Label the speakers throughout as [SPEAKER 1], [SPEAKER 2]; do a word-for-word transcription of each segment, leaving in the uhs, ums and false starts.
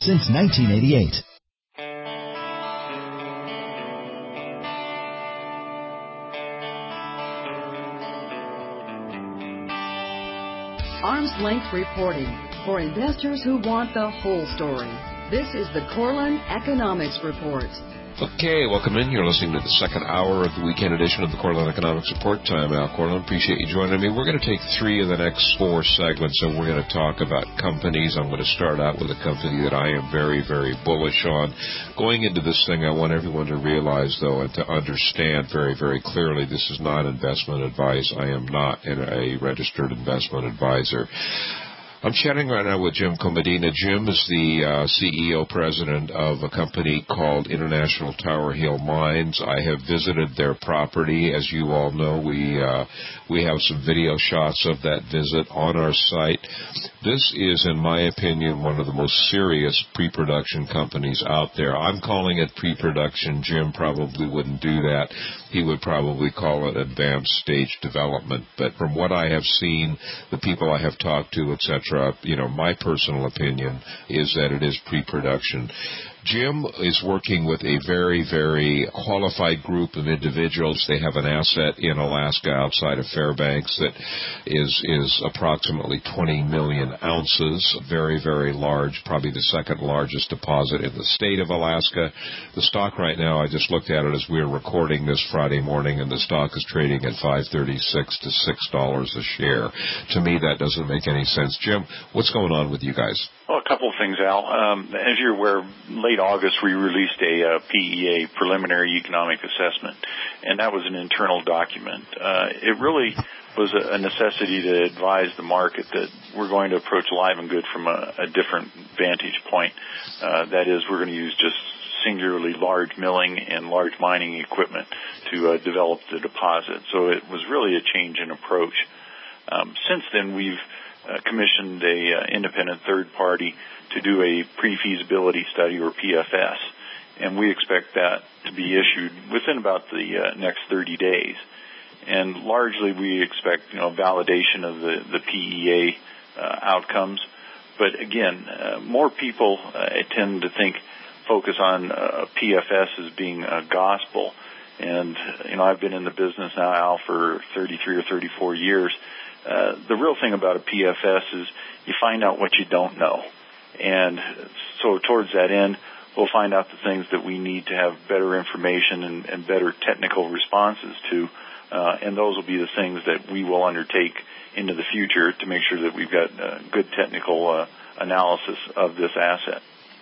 [SPEAKER 1] since nineteen eighty-eight.
[SPEAKER 2] Arm's length reporting for investors who want the whole story. This is the Corlin Economics Report.
[SPEAKER 3] Okay, welcome in. You're listening to the second hour of the weekend edition of the Corlin Economics Report. I'm Al Corlin. Appreciate you joining me. We're going to take three of the next four segments, and we're going to talk about companies. I'm going to start out with a company that I am very, very bullish on. Going into this thing, I want everyone to realize, though, and to understand very, very clearly, this is not investment advice. I am not a registered investment advisor. I'm chatting right now with Jim Comedina. Jim is the uh, C E O president of a company called International Tower Hill Mines. I have visited their property. As you all know, we uh, we have some video shots of that visit on our site. This is, in my opinion, one of the most serious pre-production companies out there. I'm calling it pre-production. Jim probably wouldn't do that. He would probably call it advanced stage development. But from what I have seen, the people I have talked to, et cetera, you know, my personal opinion is that it is pre-production. Jim is working with a very, very qualified group of individuals. They have an asset in Alaska outside of Fairbanks that is is approximately twenty million ounces, very, very large, probably the second largest deposit in the state of Alaska. The stock right now, I just looked at it as we were recording this Friday morning, and the stock is trading at five thirty-six to six dollars a share. To me, that doesn't make any sense. Jim, what's going on with you guys?
[SPEAKER 4] Well, a couple of things, Al. Um, as you're aware, late August we released a uh, P E A, Preliminary Economic Assessment, and that was an internal document. Uh, it really was a, a necessity to advise the market that we're going to approach Live and Good from a, a different vantage point. Uh, that is, we're going to use just singularly large milling and large mining equipment to uh, develop the deposit. So it was really a change in approach. Um, since then, we've Uh, commissioned a uh, independent third party to do a pre-feasibility study, or P F S, and we expect that to be issued within about the uh, next thirty days. And largely, we expect you know validation of the the P E A uh, outcomes. But again, uh, more people uh, tend to think focus on uh, P F S as being uh, gospel. And you know, I've been in the business now, Al, for thirty-three or thirty-four years. Uh, the real thing about a P F S is you find out what you don't know. And so towards that end, we'll find out the things that we need to have better information and, and better technical responses to. Uh, and those will be the things that we will undertake into the future to make sure that we've got uh, good technical uh, analysis of this asset.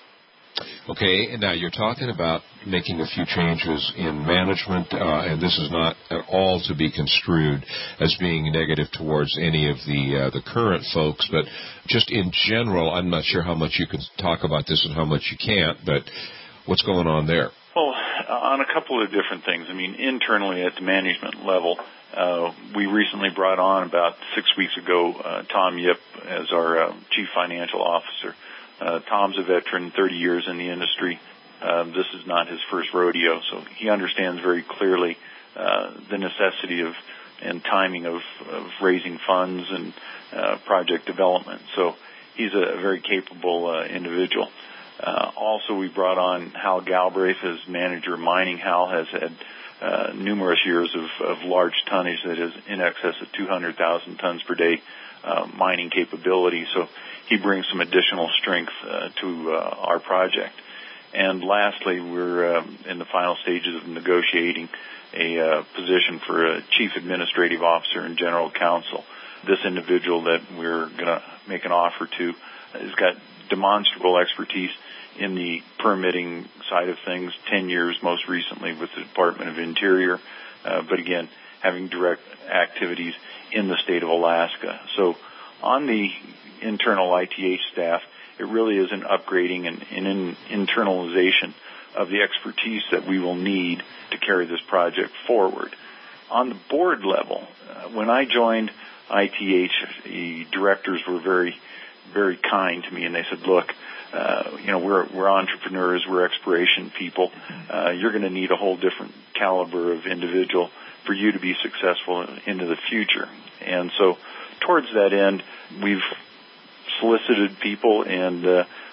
[SPEAKER 3] Okay, now you're talking about making a few changes in management, uh, and this is not at all to be construed as being negative towards any of the uh, the current folks, but just in general, I'm not sure how much you can talk about this and how much you can't, but what's going on there?
[SPEAKER 4] Well, on a couple of different things. I mean, internally at the management level, uh, we recently brought on about six weeks ago uh, Tom Yip as our uh, Chief Financial Officer. Uh, Tom's a veteran, thirty years in the industry. Uh, this is not his first rodeo, so he understands very clearly uh, the necessity of and timing of, of raising funds and uh, project development. So he's a very capable uh, individual. Uh, also, we brought on Hal Galbraith as manager of mining. Hal has had uh, numerous years of, of large tonnage that is in excess of two hundred thousand tons per day uh, mining capability. So he brings some additional strength uh, to uh, our project. And lastly, we're uh, in the final stages of negotiating a uh, position for a chief administrative officer and general counsel. This individual that we're going to make an offer to has got demonstrable expertise in the permitting side of things, ten years most recently with the Department of Interior, uh, but again, having direct activities in the state of Alaska. So on the internal I T H staff, it really is an upgrading and an internalization of the expertise that we will need to carry this project forward. On the board level, uh, when I joined I T H, the directors were very, very kind to me, and they said, look, uh, you know, we're, we're entrepreneurs, we're exploration people. Uh, you're going to need a whole different caliber of individual for you to be successful into the future. And so towards that end, we've solicited people, and uh,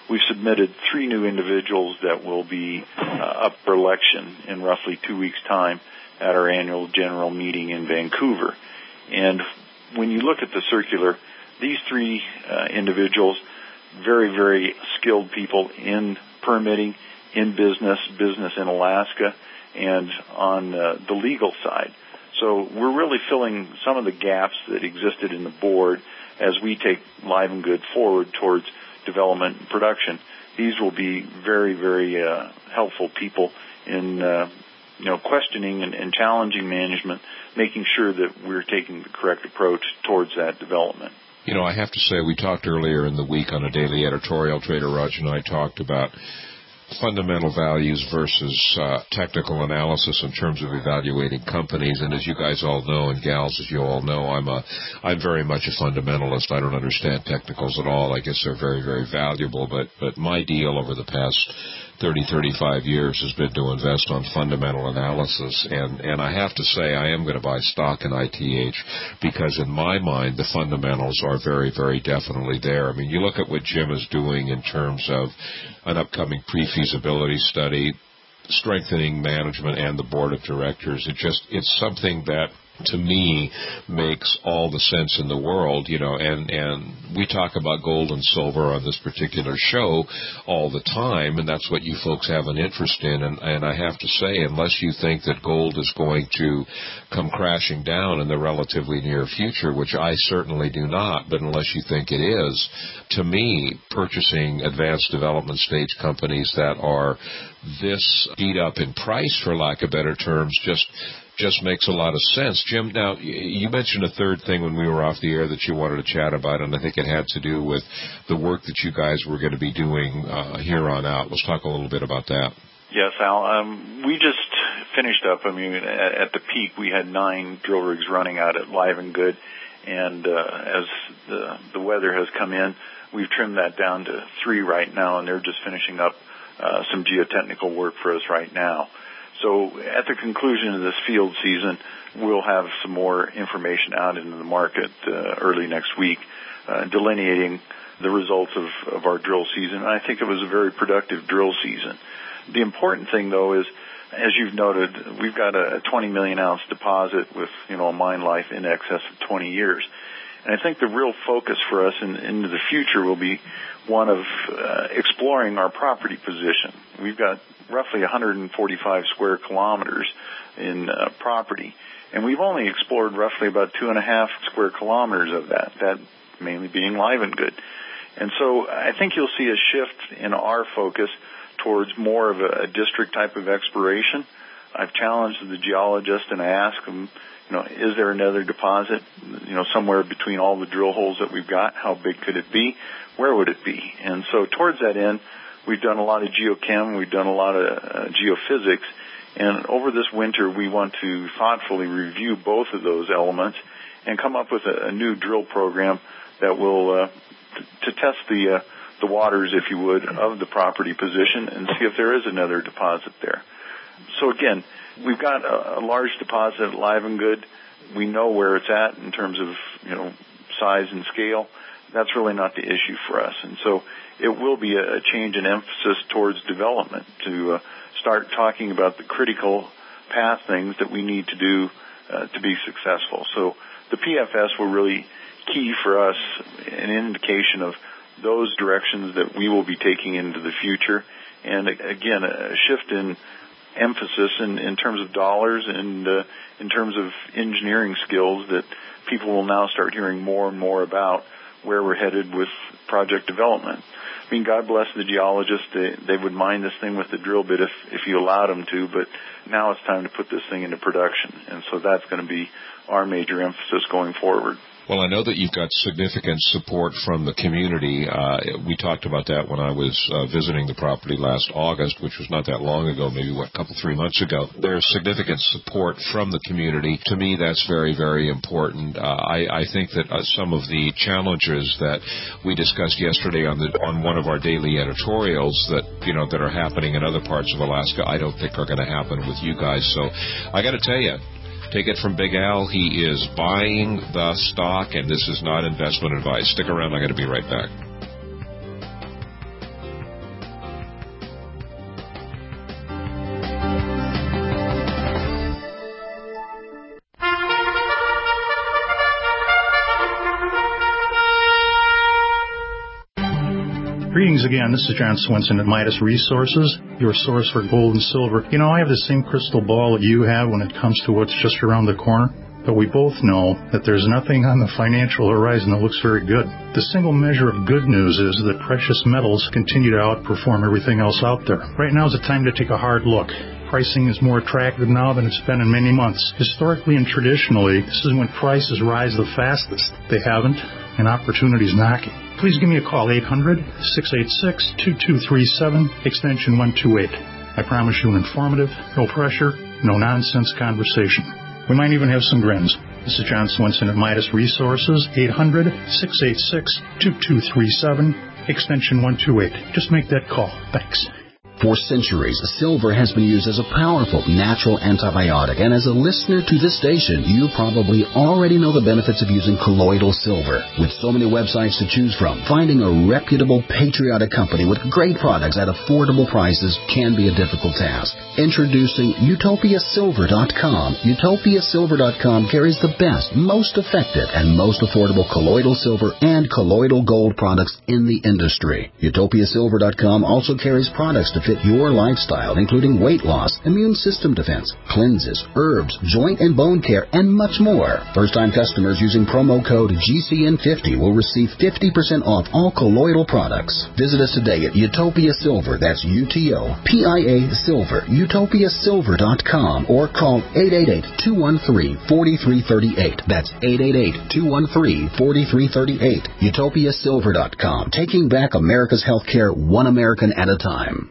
[SPEAKER 4] we've submitted three new individuals that will be uh, up for election in roughly two weeks' time at our annual general meeting in Vancouver. And when you look at the circular, these three uh, individuals, very, very skilled people in permitting, in business, business in Alaska, and on uh, the legal side. So we're really filling some of the gaps that existed in the board as we take Livengood forward towards development and production. These will be very, very uh, helpful people in uh, you know, questioning and, and challenging management, making sure that we're taking the correct approach towards that development.
[SPEAKER 3] You know, I have to say, we talked earlier in the week on a daily editorial. Trader Raj and I talked about fundamental values versus uh, technical analysis in terms of evaluating companies. And as you guys all know, and gals, as you all know, I'm a, I'm very much a fundamentalist. I don't understand technicals at all. I guess they're very, very valuable. But, but my deal over the past thirty, thirty-five years has been to invest on fundamental analysis. And, and I have to say, I am going to buy stock in I T H because in my mind, the fundamentals are very, very definitely there. I mean, you look at what Jim is doing in terms of an upcoming pre-feasibility study, strengthening management and the board of directors. It just, it's something that, to me, makes all the sense in the world, you know, and, and we talk about gold and silver on this particular show all the time, and that's what you folks have an interest in, and, and I have to say, unless you think that gold is going to come crashing down in the relatively near future, which I certainly do not, but unless you think it is, to me, purchasing advanced development stage companies that are this beat up in price, for lack of better terms, just just makes a lot of sense. Jim, now, you mentioned a third thing when we were off the air that you wanted to chat about, and I think it had to do with the work that you guys were going to be doing uh, here on out. Let's talk a little bit about that.
[SPEAKER 4] Yes, Al. Um, we just finished up. I mean, at, at the peak, we had nine drill rigs running out at Livengood, and uh, as the, the weather has come in, we've trimmed that down to three right now, and they're just finishing up uh, some geotechnical work for us right now. So at the conclusion of this field season, we'll have some more information out into the market uh, early next week, uh, delineating the results of, of our drill season. And I think it was a very productive drill season. The important thing, though, is, as you've noted, we've got a twenty million ounce deposit with, you know, a mine life in excess of twenty years. And I think the real focus for us in, into the future will be one of uh, exploring our property position. We've got roughly one hundred forty-five square kilometers in uh, property, and we've only explored roughly about two and a half square kilometers of that, that mainly being Livengood. And so I think you'll see a shift in our focus towards more of a, a district type of exploration. I've challenged the geologist and I asked him, you know, is there another deposit, you know, somewhere between all the drill holes that we've got? How big could it be? Where would it be? And so towards that end, we've done a lot of geochem, we've done a lot of uh, geophysics, and over this winter we want to thoughtfully review both of those elements and come up with a, a new drill program that will uh, t- to test the uh, the waters, if you would, of the property position and see if there is another deposit there. So again, we've got a, a large deposit at Livengood. We know where it's at in terms of, you know, size and scale. That's really not the issue for us. And so it will be a, a change in emphasis towards development to uh, start talking about the critical path things that we need to do uh, to be successful. So the P F S will really key for us an indication of those directions that we will be taking into the future. And again, a shift in emphasis in, in terms of dollars and uh, in terms of engineering skills that people will now start hearing more and more about where we're headed with project development. I mean, God bless the geologists. They, they would mine this thing with the drill bit if, if you allowed them to, but now it's time to put this thing into production. And so that's going to be our major emphasis going forward.
[SPEAKER 3] Well, I know that you've got significant support from the community. Uh, we talked about that when I was uh, visiting the property last August, which was not that long ago, maybe, what, a couple, three months ago. There's significant support from the community. To me, that's very, very important. Uh, I, I think that uh, some of the challenges that we discussed yesterday on the on one of our daily editorials that, you know, that are happening in other parts of Alaska, I don't think are going to happen with you guys. So I got to tell you, take it from Big Al. He is buying the stock, and this is not investment advice. Stick around. I'm going to be right back.
[SPEAKER 1] Greetings again. This is John Swinson at Midas Resources, your source for gold and silver. You know, I have the same crystal ball that you have when it comes to what's just around the corner. But we both know that there's nothing on the financial horizon that looks very good. The single measure of good news is that precious metals continue to outperform everything else out there. Right now is the time to take a hard look. Pricing is more attractive now than it's been in many months. Historically and traditionally, this is when prices rise the fastest. They haven't, and opportunity's knocking. Please give me a call, eight hundred, six eight six, two two three seven, extension one two eight. I promise you an informative, no pressure, no nonsense conversation. We might even have some grins. This is John Swinson at Midas Resources, eight hundred, six eight six, two two three seven, extension one two eight. Just make that call. Thanks.
[SPEAKER 5] For centuries, silver has been used as a powerful natural antibiotic, and as a listener to this station, you probably already know the benefits of using colloidal silver. With so many websites to choose from, finding a reputable, patriotic company with great products at affordable prices can be a difficult task. Introducing Utopia Silver dot com. Utopia Silver dot com carries the best, most effective, and most affordable colloidal silver and colloidal gold products in the industry. Utopia Silver dot com also carries products to fit your lifestyle, including weight loss, immune system defense, cleanses, herbs, joint and bone care, and much more. First-time customers using promo code G C N fifty will receive fifty percent off all colloidal products. Visit us today at Utopia Silver, that's U T O P I A Silver, Utopia Silver dot com, or call eight eight eight, two one three, four three three eight. That's eight eight eight, two one three, four three three eight. Utopia Silver dot com, taking back America's healthcare one American at a time.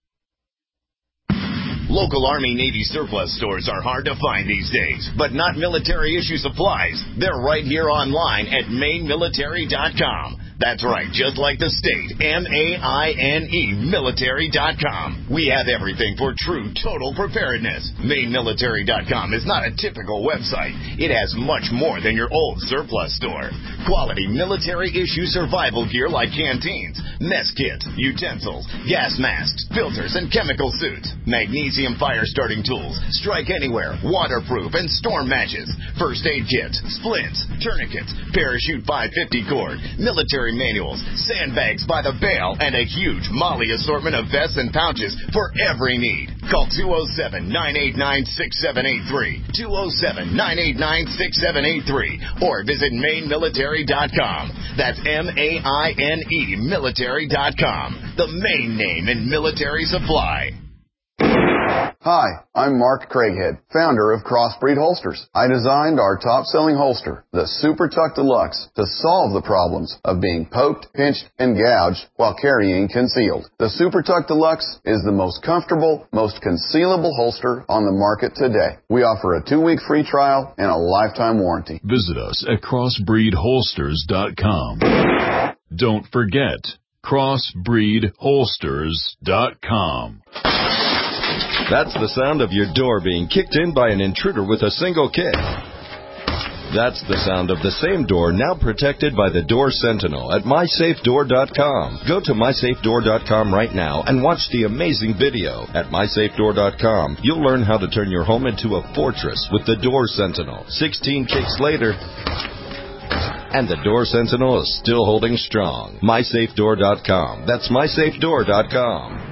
[SPEAKER 6] Local Army Navy surplus stores are hard to find these days, but not military issue supplies. They're right here online at Maine Military dot com. That's right, just like the state, M A I N E Military dot com. We have everything for true total preparedness. Maine Military dot com is not a typical website. It has much more than your old surplus store. Quality military-issue survival gear like canteens, mess kits, utensils, gas masks, filters, and chemical suits, magnesium fire-starting tools, strike anywhere, waterproof, and storm matches, first aid kits, splints, tourniquets, parachute five fifty cord, military manuals, sandbags by the bale, and a huge Molly assortment of vests and pouches for every need. Call two oh seven, nine eight nine, six seven eight three, two oh seven, nine eight nine, six seven eight three, or visit Maine Military dot com. That's M A I N E Military dot com, the main name in military supply.
[SPEAKER 7] Hi, I'm Mark Craighead, founder of Crossbreed Holsters. I designed our top-selling holster, the Super Tuck Deluxe, to solve the problems of being poked, pinched, and gouged while carrying concealed. The Super Tuck Deluxe is the most comfortable, most concealable holster on the market today. We offer a two-week free trial and a lifetime warranty.
[SPEAKER 8] Visit us at Crossbreed Holsters dot com. Don't forget, Crossbreed Holsters dot com.
[SPEAKER 9] That's the sound of your door being kicked in by an intruder with a single kick. That's the sound of the same door now protected by the Door Sentinel at my safe door dot com. Go to my safe door dot com right now and watch the amazing video. At my safe door dot com, you'll learn how to turn your home into a fortress with the Door Sentinel. sixteen kicks later, and the Door Sentinel is still holding strong. my safe door dot com. That's my safe door dot com.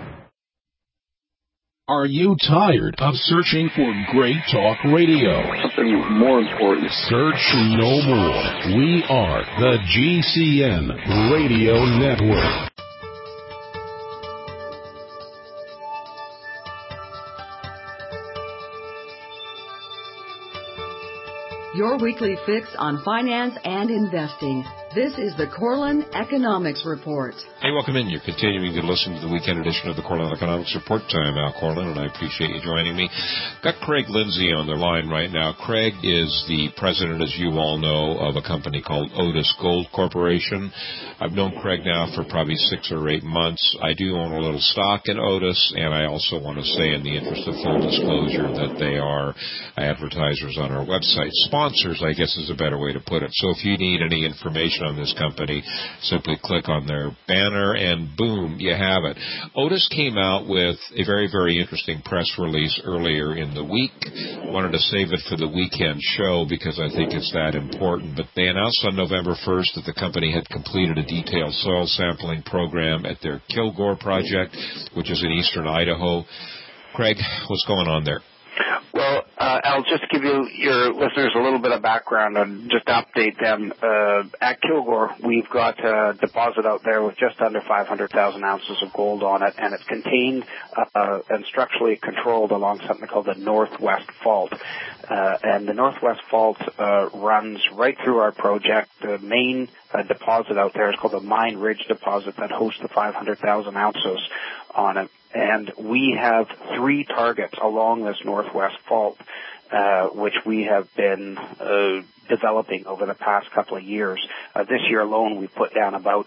[SPEAKER 10] Are you tired of searching for great talk radio?
[SPEAKER 11] Something more important.
[SPEAKER 10] Search no more. We are the G C N Radio Network.
[SPEAKER 2] Your weekly fix on finance and investing. This is the Corlin Economics Report.
[SPEAKER 3] Hey, welcome in. You're continuing to listen to the weekend edition of the Corlin Economics Report. I'm Al Corlin, and I appreciate you joining me. Got Craig Lindsay on the line right now. Craig is the president, as you all know, of a company called Otis Gold Corporation. I've known Craig now for probably six or eight months. I do own a little stock in Otis, and I also want to say, in the interest of full disclosure, that they are advertisers on our website. Sponsors, I guess, is a better way to put it. So if you need any information information on this company, simply click on their banner and boom, you have it. Otis came out with a very, very interesting press release earlier in the week. Wanted to save it for the weekend show because I think it's that important. But they announced on November first that the company had completed a detailed soil sampling program at their Kilgore project, which is in eastern Idaho. Craig, what's going on there?
[SPEAKER 11] Well, uh, I'll just give you your listeners a little bit of background and just update them. Uh, at Kilgore, we've got a deposit out there with just under five hundred thousand ounces of gold on it, and it's contained uh, and structurally controlled along something called the Northwest Fault. Uh, and the Northwest Fault uh, runs right through our project. The main uh, deposit out there is called the Mine Ridge deposit that hosts the five hundred thousand ounces on it. And we have three targets along this Northwest Fault, uh, which we have been uh, developing over the past couple of years. Uh, this year alone, we put down about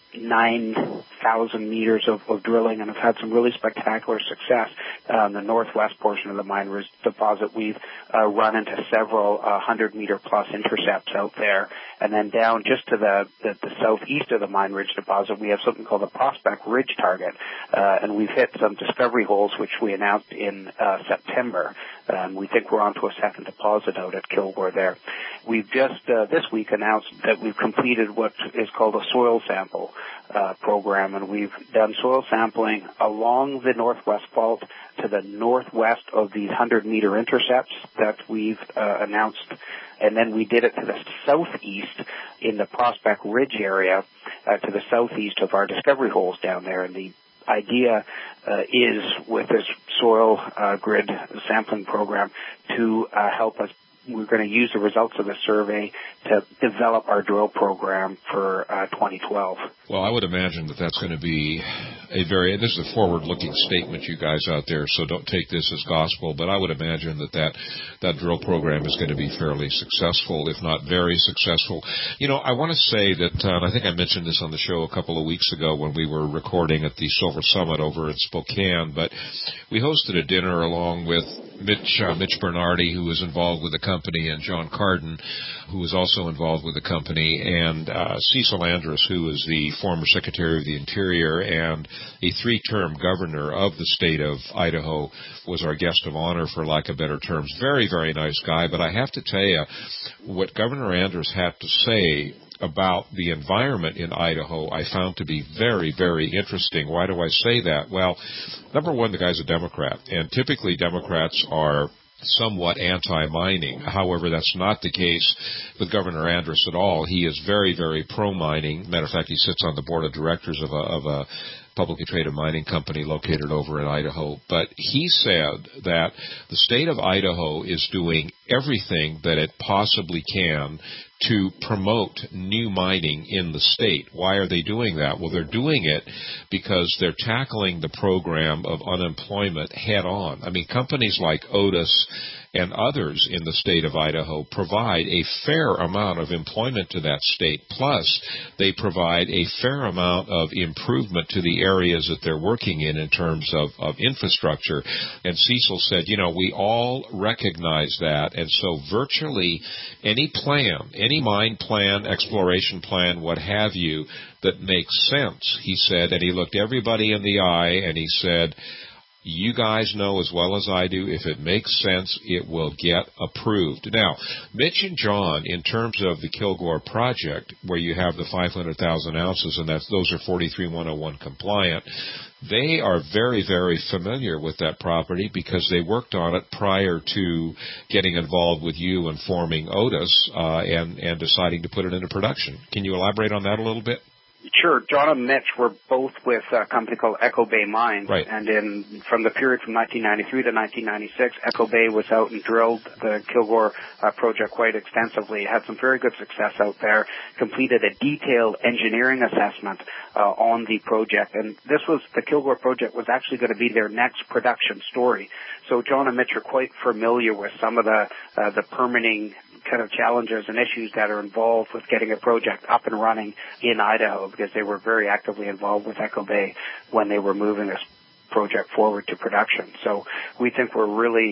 [SPEAKER 11] nine thousand meters of, of drilling and have had some really spectacular success. Uh, in the northwest portion of the Mine Ridge deposit, we've uh, run into several uh, hundred-meter-plus intercepts out there. And then down just to the, the, the southeast of the Mine Ridge deposit, we have something called the Prospect Ridge target. Uh, and we've hit some discovery holes, which we announced in uh, September. And we think we're onto a second deposit out at Kilgore there. We've just uh, this week announced that we've completed what is called a soil sample uh, program, and we've done soil sampling along the Northwest Fault to the northwest of these hundred-meter intercepts that we've uh, announced, and then we did it to the southeast in the Prospect Ridge area, uh, to the southeast of our discovery holes down there. And the idea uh, is, with this soil uh, grid sampling program, to uh, help us. We're going to use the results of the survey to develop our drill program for uh, twenty twelve.
[SPEAKER 3] Well, I would imagine that that's going to be a very, this is a forward-looking statement, you guys out there, so don't take this as gospel, but I would imagine that that, that drill program is going to be fairly successful, if not very successful. You know, I want to say that, uh, and I think I mentioned this on the show a couple of weeks ago when we were recording at the Silver Summit over in Spokane, but we hosted a dinner along with Mitch, uh, Mitch Bernardi, who was involved with the company, and John Carden, who was also involved with the company, and uh, Cecil Andrus, who is the former Secretary of the Interior and a three-term governor of the state of Idaho, was our guest of honor, for lack of better terms. Very, very nice guy, but I have to tell you, what Governor Andrus had to say about the environment in Idaho I found to be very, very interesting. Why do I say that? Well, number one, the guy's a Democrat, and typically Democrats are somewhat anti-mining. However, that's not the case with Governor Andrus at all. He is very, very pro-mining. Matter of fact, he sits on the board of directors of a, of a publicly traded mining company located over in Idaho. But he said that the state of Idaho is doing everything that it possibly can to promote new mining in the state. Why are they doing that? Well, they're doing it because they're tackling the program of unemployment head on. I mean, companies like Otis and others in the state of Idaho provide a fair amount of employment to that state. Plus, they provide a fair amount of improvement to the areas that they're working in in terms of, of infrastructure. And Cecil said, you know, we all recognize that, and so virtually any plan, any mine plan, exploration plan, what have you, that makes sense, he said, and he looked everybody in the eye and he said, you guys know as well as I do, if it makes sense, it will get approved. Now, Mitch and John, in terms of the Kilgore project, where you have the five hundred thousand ounces, and that's, those are forty-three one oh one compliant, they are very, very familiar with that property because they worked on it prior to getting involved with you and forming Otis uh, and, and deciding to put it into production. Can you elaborate on that a little bit?
[SPEAKER 11] Sure. John and Mitch were both with a company called Echo Bay Mines.
[SPEAKER 3] Right.
[SPEAKER 11] And in from the period from nineteen ninety-three to nineteen ninety-six, Echo Bay was out and drilled the Kilgore uh, project quite extensively. Had some very good success out there. Completed a detailed engineering assessment uh, on the project. And this was, the Kilgore project was actually going to be their next production story. So John and Mitch are quite familiar with some of the uh, the permitting kind of challenges and issues that are involved with getting a project up and running in Idaho, because they were very actively involved with Echo Bay when they were moving this project forward to production. So we think we're really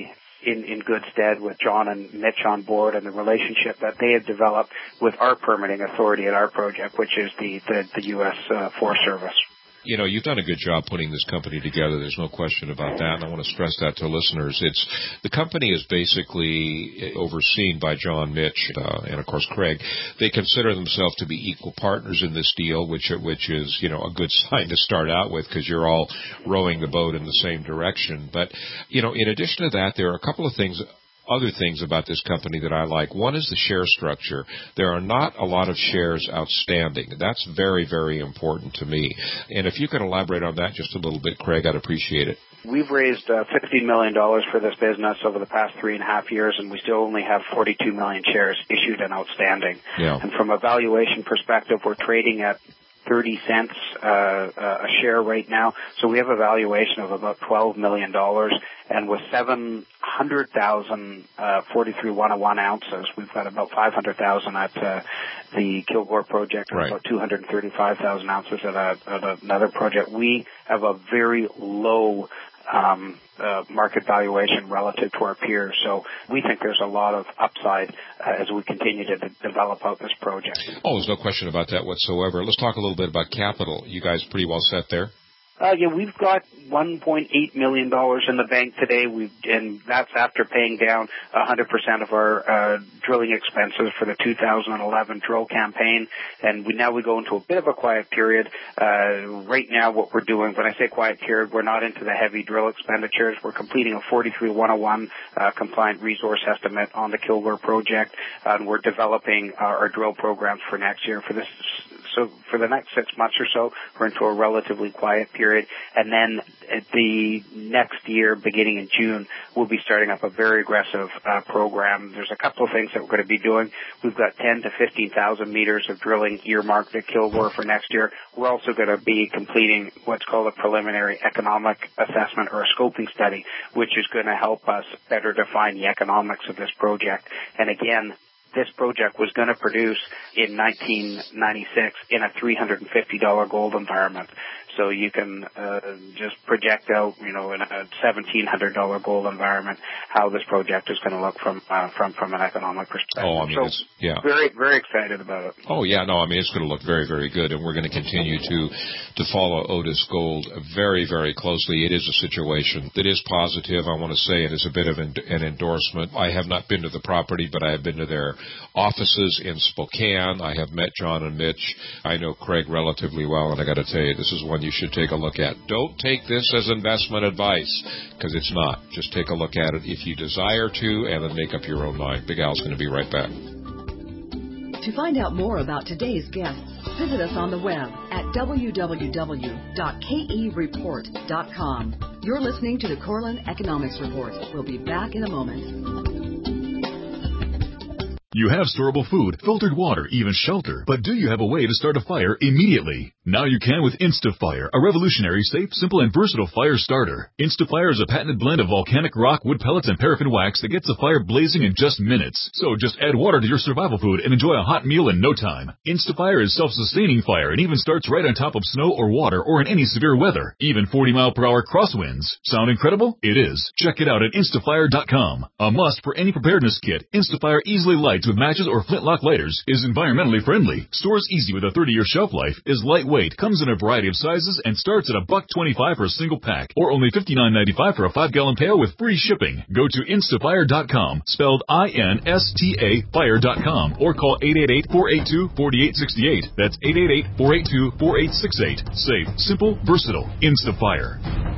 [SPEAKER 11] in, in good stead with John and Mitch on board and the relationship that they have developed with our permitting authority at our project, which is the, the, the U S Uh, Forest Service.
[SPEAKER 3] You know, you've done a good job putting this company together. There's no question about that, and I want to stress that to listeners. It's the company is basically overseen by John, Mitch, uh, and of course Craig. They consider themselves to be equal partners in this deal, which which is you know a good sign to start out with because you're all rowing the boat in the same direction. But you know, in addition to that, there are a couple of things. Other things about this company that I like. One is the share structure. There are not a lot of shares outstanding. That's very, very important to me. And if you can elaborate on that just a little bit, Craig, I'd appreciate it.
[SPEAKER 11] We've raised uh, fifteen million dollars for this business over the past three and a half years, and we still only have forty-two million shares issued and outstanding.
[SPEAKER 3] Yeah.
[SPEAKER 11] And from a valuation perspective, we're trading at thirty cents uh, a share right now. So we have a valuation of about twelve million dollars. And with seven hundred thousand uh, forty-three one oh one ounces, we've got about five hundred thousand at uh, the Kilgore project, and
[SPEAKER 3] right.
[SPEAKER 11] about two hundred thirty-five thousand ounces at, a, at another project. We have a very low um, uh, market valuation relative to our peers. So we think there's a lot of upside uh, as we continue to de- develop out this project.
[SPEAKER 3] Oh, there's no question about that whatsoever. Let's talk a little bit about capital. You guys pretty well set there?
[SPEAKER 11] Uh, yeah, we've got one point eight million dollars in the bank today, we've, and that's after paying down one hundred percent of our uh, drilling expenses for the two thousand eleven drill campaign. And we, now we go into a bit of a quiet period. Uh, right now what we're doing, when I say quiet period, we're not into the heavy drill expenditures. We're completing a forty-three one oh one uh, compliant resource estimate on the Kilgore project, uh, and we're developing our, our drill programs for next year. For this So for the next six months or so, we're into a relatively quiet period. And then at the next year, beginning in June, we'll be starting up a very aggressive uh, program. There's a couple of things that we're going to be doing. We've got ten to fifteen thousand meters of drilling earmarked at Kilgore for next year. We're also going to be completing what's called a preliminary economic assessment or a scoping study, which is going to help us better define the economics of this project. And again, this project was going to produce in nineteen ninety-six in a three hundred fifty dollars gold environment. So you can uh, just project out, you know, in a seventeen hundred dollars gold environment, how this project is going to look from uh, from from an economic perspective.
[SPEAKER 3] Oh, I mean,
[SPEAKER 11] so
[SPEAKER 3] it's, yeah,
[SPEAKER 11] very very excited about it.
[SPEAKER 3] Oh yeah, no, I mean it's going to look very very good, and we're going to continue to to follow Otis Gold very very closely. It is a situation that is positive. I want to say it is a bit of an, an endorsement. I have not been to the property, but I have been to their offices in Spokane. I have met John and Mitch. I know Craig relatively well, and I got to tell you, this is one you should take a look at. Don't take this as investment advice, because it's not. Just take a look at it if you desire to, and then make up your own mind. Big Al's going to be right back.
[SPEAKER 2] To find out more about today's guests, visit us on the web at w w w dot k e report dot com. You're listening to the Cortland Economics Report. We'll be back in a moment.
[SPEAKER 8] You have storable food, filtered water, even shelter, but do you have a way to start a fire immediately? Now you can with InstaFire, a revolutionary, safe, simple, and versatile fire starter. InstaFire is a patented blend of volcanic rock, wood pellets, and paraffin wax that gets the fire blazing in just minutes. So just add water to your survival food and enjoy a hot meal in no time. InstaFire is self-sustaining fire and even starts right on top of snow or water or in any severe weather, even forty mile per hour crosswinds. Sound incredible? It is. Check it out at instafire dot com. A must for any preparedness kit, InstaFire easily lights with matches or flintlock lighters, is environmentally friendly, stores easy with a thirty year shelf life, is lightweight, comes in a variety of sizes, and starts at a buck twenty-five for a single pack, or only fifty-nine ninety-five for a five gallon pail with free shipping. Go to instafire dot com, spelled I N S T A fire dot com, or call eight eight eight, four eight two, four eight six eight. That's eight eight eight, four eight two, four eight six eight. Safe, simple, versatile. InstaFire.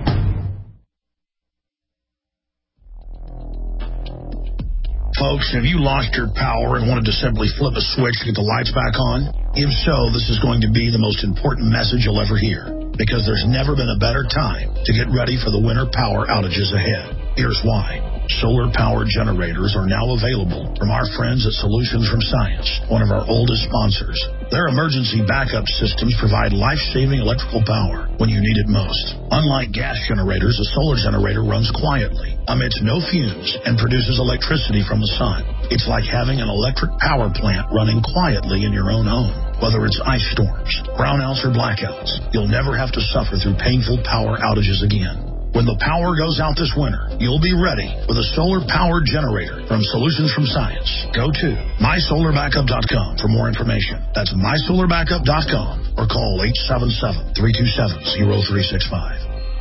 [SPEAKER 12] Folks, have you lost your power and wanted to simply flip a switch to get the lights back on? If so, this is going to be the most important message you'll ever hear, because there's never been a better time to get ready for the winter power outages ahead. Here's why. Solar-powered generators are now available from our friends at Solutions from Science, one of our oldest sponsors. Their emergency backup systems provide life-saving electrical power when you need it most. Unlike gas generators, a solar generator runs quietly, emits no fumes, and produces electricity from the sun. It's like having an electric power plant running quietly in your own home. Whether it's ice storms, brownouts, or blackouts, you'll never have to suffer through painful power outages again. When the power goes out this winter, you'll be ready with a solar-powered generator from Solutions from Science. Go to my solar backup dot com for more information. That's my solar backup dot com or call eight seven seven, three two seven, zero three six five.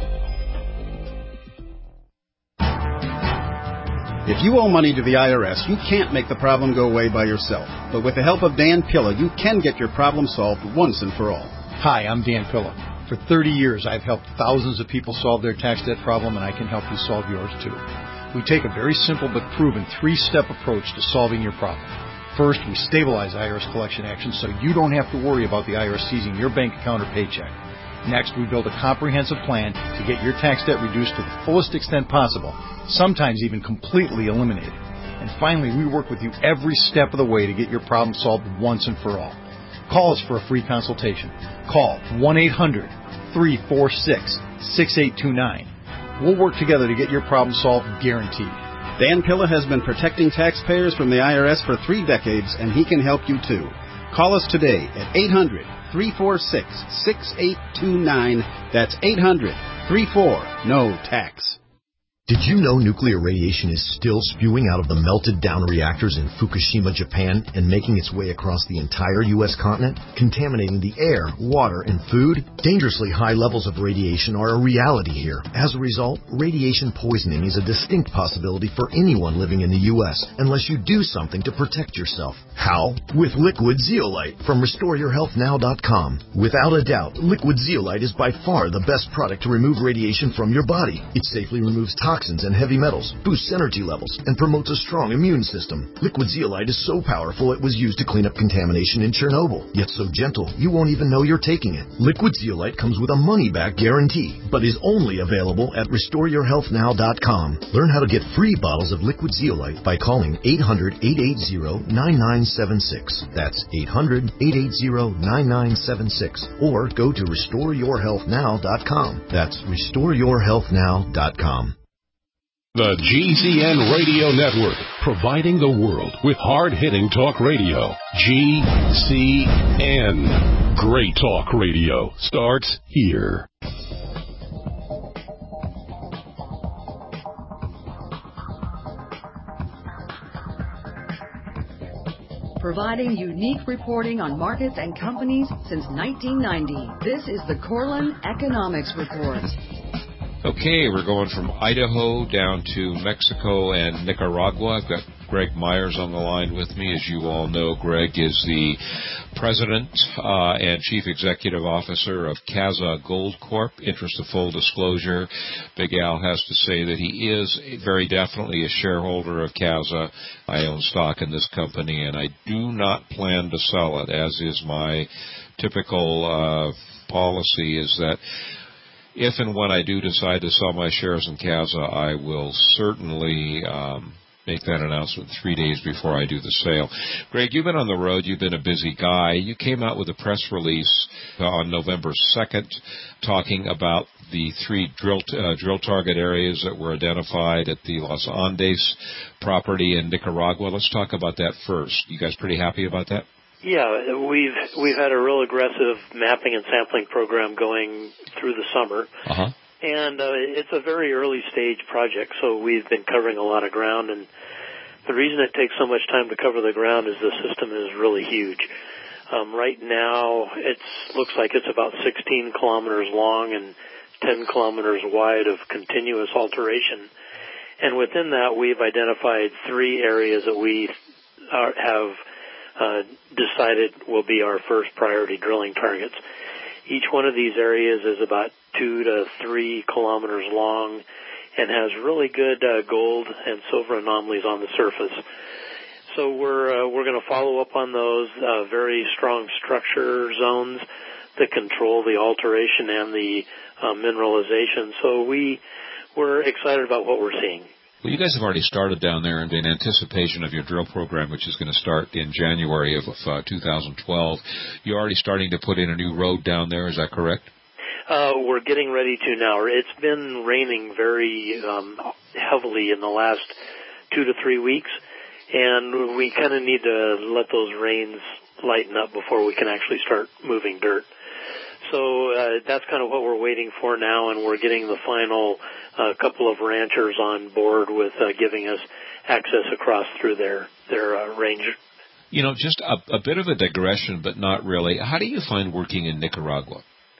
[SPEAKER 13] If you owe money to the I R S, you can't make the problem go away by yourself. But with the help of Dan Pilla, you can get your problem solved once and for all.
[SPEAKER 14] Hi, I'm Dan Pilla. For thirty years, I've helped thousands of people solve their tax debt problem, and I can help you solve yours too. We take a very simple but proven three-step approach to solving your problem. First, we stabilize I R S collection actions so you don't have to worry about the I R S seizing your bank account or paycheck. Next, we build a comprehensive plan to get your tax debt reduced to the fullest extent possible, sometimes even completely eliminated. And finally, we work with you every step of the way to get your problem solved once and for all. Call us for a free consultation. Call one eight hundred, three four six, six eight two nine. We'll work together to get your problem solved, guaranteed.
[SPEAKER 13] Dan Pilla has been protecting taxpayers from the I R S for three decades, and he can help you too. Call us today at eight hundred, three four six, six eight two nine. That's eight hundred, three four, N O tax.
[SPEAKER 15] Did you know nuclear radiation is still spewing out of the melted-down reactors in Fukushima, Japan, and making its way across the entire U S continent, contaminating the air, water, and food? Dangerously high levels of radiation are a reality here. As a result, radiation poisoning is a distinct possibility for anyone living in the U S, unless you do something to protect yourself. How? With Liquid Zeolite from restore your health now dot com. Without a doubt, Liquid Zeolite is by far the best product to remove radiation from your body. It safely removes toxins toxins and heavy metals, boosts energy levels, and promotes a strong immune system. Liquid Zeolite is so powerful it was used to clean up contamination in Chernobyl, yet so gentle you won't even know you're taking it. Liquid Zeolite comes with a money-back guarantee, but is only available at restore your health now dot com. Learn how to get free bottles of Liquid Zeolite by calling eight hundred, eight eight zero, nine nine seven six. That's eight hundred, eight eight zero, nine nine seven six. Or go to restore your health now dot com. That's restore your health now dot com.
[SPEAKER 10] The G C N Radio Network, providing the world with hard-hitting talk radio. G C N. Great talk radio starts here.
[SPEAKER 2] Providing unique reporting on markets and companies since nineteen ninety. This is the Corlin Economics Report.
[SPEAKER 3] Okay, we're going from Idaho down to Mexico and Nicaragua. I've got Greg Myers on the line with me. As you all know, Greg is the president uh, and chief executive officer of Casa Gold Corp. Interest of full disclosure, Big Al has to say that he is very definitely a shareholder of Casa. I own stock in this company, and I do not plan to sell it, as is my typical uh, policy, is that if and when I do decide to sell my shares in Casa, I will certainly um, make that announcement three days before I do the sale. Greg, you've been on the road. You've been a busy guy. You came out with a press release uh, on November second talking about the three drill uh, drill target areas that were identified at the Los Andes property in Nicaragua. Let's talk about that first. You guys pretty happy about that?
[SPEAKER 16] Yeah, we've we've had a real aggressive mapping and sampling program going through the summer,
[SPEAKER 3] uh-huh.
[SPEAKER 16] and uh, it's a very early stage project, so we've been covering a lot of ground, and the reason it takes so much time to cover the ground is the system is really huge. Um, right now, it looks like it's about sixteen kilometers long and ten kilometers wide of continuous alteration, and within that, we've identified three areas that we are, have Uh, decided will be our first priority drilling targets. Each one of these areas is about two to three kilometers long and has really good uh, gold and silver anomalies on the surface. So we're uh, we're going to follow up on those uh, very strong structure zones that control the alteration and the uh, mineralization. So we we're excited about what we're seeing.
[SPEAKER 3] Well, you guys have already started down there in anticipation of your drill program, which is going to start in January of uh, two thousand twelve. You're already starting to put in a new road down there, is that correct?
[SPEAKER 16] Uh, we're getting ready to now. It's been raining very um, heavily in the last two to three weeks, and we kind of need to let those rains lighten up before we can actually start moving dirt. so uh, that's kind of what we're waiting for now, and we're getting the final uh, couple of ranchers on board with uh, giving us access across through their, their uh, range.
[SPEAKER 3] You know, just a, a bit of a digression, but not really. How do you find working in Nicaragua?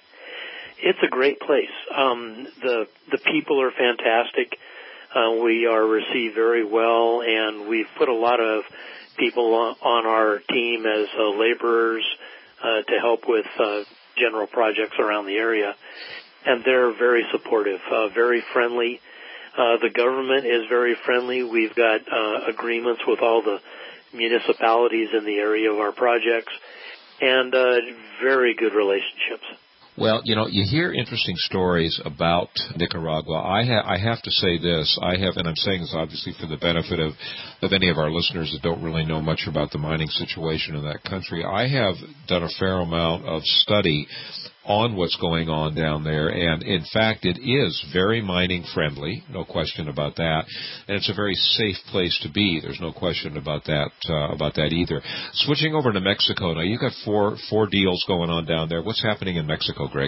[SPEAKER 16] It's a great place. Um, the the people are fantastic. Uh, we are received very well, and we've put a lot of people on, on our team as uh, laborers uh, to help with uh, general projects around the area. And they're very supportive, uh, very friendly. Uh, the government is very friendly. We've got uh, agreements with all the municipalities in the area of our projects, and uh, very good relationships.
[SPEAKER 3] Well, you know, you hear interesting stories about Nicaragua. I, ha- I have to say this. I have, and I'm saying this obviously for the benefit of, of any of our listeners that don't really know much about the mining situation in that country. I have done a fair amount of study on what's going on down there, and in fact it is very mining friendly, no question about that, and it's a very safe place to be. There's no question about that uh, about that either. Switching over to Mexico now, you've got four four deals going on down there. What's happening in Mexico, Greg?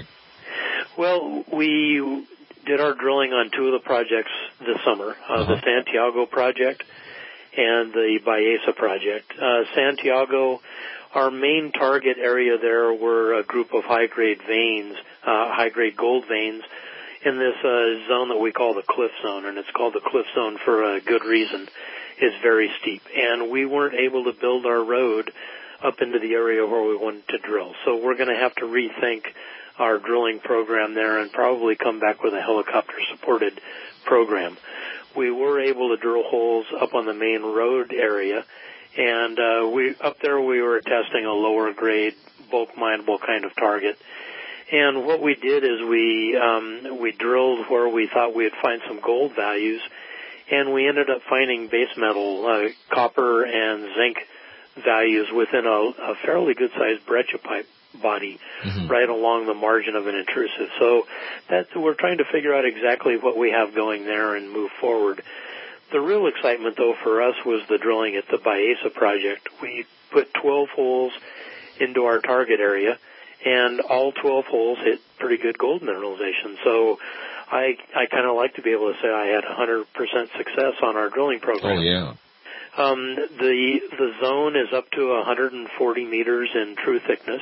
[SPEAKER 16] Well, we did our drilling on two of the projects this summer, uh, uh-huh. the Santiago project and the Ballesa project. Uh, Santiago, our main target area there were a group of high-grade veins, uh, high-grade gold veins, in this uh, zone that we call the cliff zone, and it's called the cliff zone for a good reason. It's very steep, and we weren't able to build our road up into the area where we wanted to drill. So we're going to have to rethink our drilling program there and probably come back with a helicopter-supported program. We were able to drill holes up on the main road area, and uh, we up there we were testing a lower grade bulk mineable kind of target. And what we did is we um, we drilled where we thought we'd find some gold values, and we ended up finding base metal, uh, copper and zinc values within a, a fairly good sized breccia pipe body, mm-hmm. right along the margin of an intrusive. So that's, we're trying to figure out exactly what we have going there and move forward. The real excitement, though, for us was the drilling at the Ballesa project. We put twelve holes into our target area, and all twelve holes hit pretty good gold mineralization. So I I kind of like to be able to say I had one hundred percent success on our drilling program.
[SPEAKER 3] Oh, yeah.
[SPEAKER 16] Um, the the zone is up to one hundred forty meters in true thickness,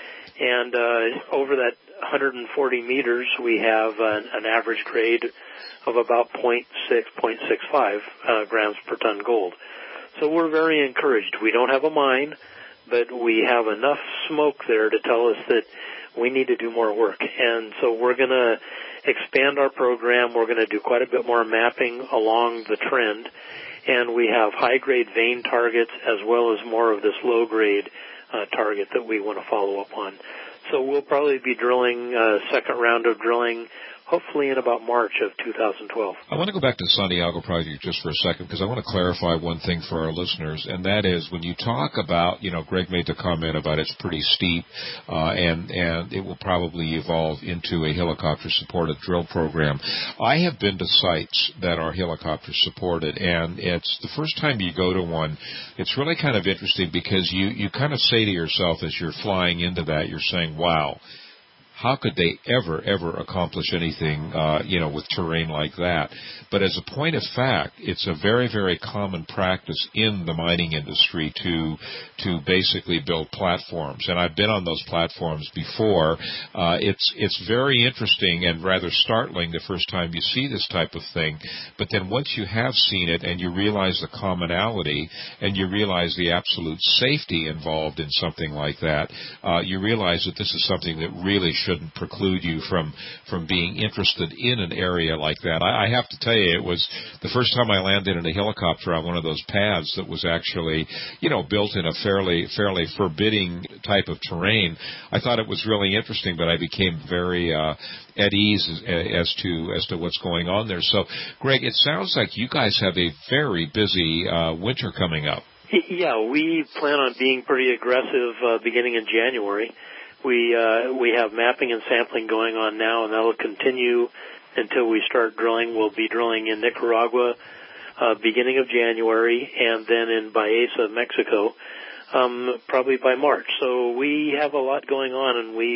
[SPEAKER 16] and uh, over that one hundred forty meters, we have an, an average grade of about zero point six, zero point six five uh, grams per ton gold. So we're very encouraged. We don't have a mine, but we have enough smoke there to tell us that we need to do more work. And so we're going to expand our program. We're going to do quite a bit more mapping along the trend. And we have high-grade vein targets as well as more of this low-grade uh, target that we want to follow up on. So we'll probably be drilling a second round of drilling hopefully in about March of two thousand twelve.
[SPEAKER 3] I want to go back to the Santiago project just for a second because I want to clarify one thing for our listeners, and that is when you talk about, you know, Greg made the comment about it's pretty steep uh, and, and it will probably evolve into a helicopter-supported drill program. I have been to sites that are helicopter-supported, and it's the first time you go to one, it's really kind of interesting because you, you kind of say to yourself as you're flying into that, you're saying, wow, how could they ever, ever accomplish anything, uh, you know, with terrain like that? But as a point of fact, it's a very, very common practice in the mining industry to to basically build platforms. And I've been on those platforms before. Uh, it's it's very interesting and rather startling the first time you see this type of thing. But then once you have seen it and you realize the commonality and you realize the absolute safety involved in something like that, uh, you realize that this is something that really should shouldn't preclude you from from being interested in an area like that. I, I have to tell you, it was the first time I landed in a helicopter on one of those pads that was actually, you know, built in a fairly fairly forbidding type of terrain. I thought it was really interesting, but I became very uh, at ease as, as to as to what's going on there. So, Greg, it sounds like you guys have a very busy uh, winter coming up.
[SPEAKER 16] Yeah, we plan on being pretty aggressive uh, beginning in January. We uh, we have mapping and sampling going on now, and that will continue until we start drilling. We'll be drilling in Nicaragua uh, beginning of January, and then in Ballesa, Mexico, um, probably by March. So we have a lot going on, and we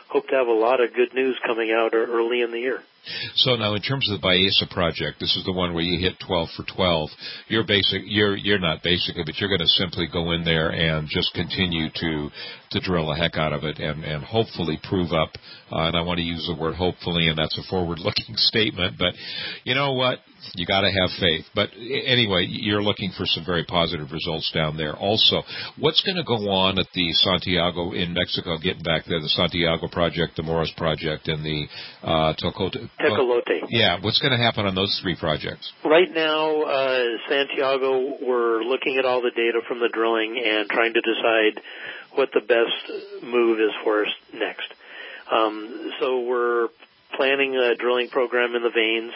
[SPEAKER 16] hope to have a lot of good news coming out early in the year.
[SPEAKER 3] So now, in terms of the Baeza project, this is the one where you hit twelve for twelve. You're basic. You're you're not basically, but you're going to simply go in there and just continue to to drill the heck out of it, and and hopefully prove up. Uh, and I want to use the word hopefully, and that's a forward-looking statement. But you know what? You got to have faith. But anyway, you're looking for some very positive results down there. Also, what's going to go on at the Santiago in Mexico? Getting back there, the Santiago project, the Moros project, and the uh, Tecolote.
[SPEAKER 16] Tecolote.
[SPEAKER 3] Yeah, what's going to happen on those three projects?
[SPEAKER 16] Right now, uh, Santiago, we're looking at all the data from the drilling and trying to decide what the best move is for us next. Um, so we're planning a drilling program in the veins,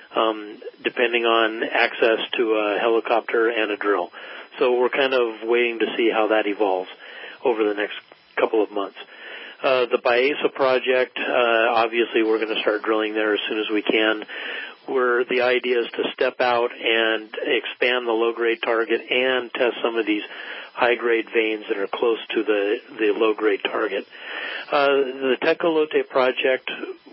[SPEAKER 16] um, depending on access to a helicopter and a drill. So we're kind of waiting to see how that evolves over the next couple of months. Uh, the Baeza project, uh, obviously we're going to start drilling there as soon as we can. Where the idea is to step out and expand the low-grade target and test some of these high-grade veins that are close to the, the low-grade target. Uh, the Tecolote project,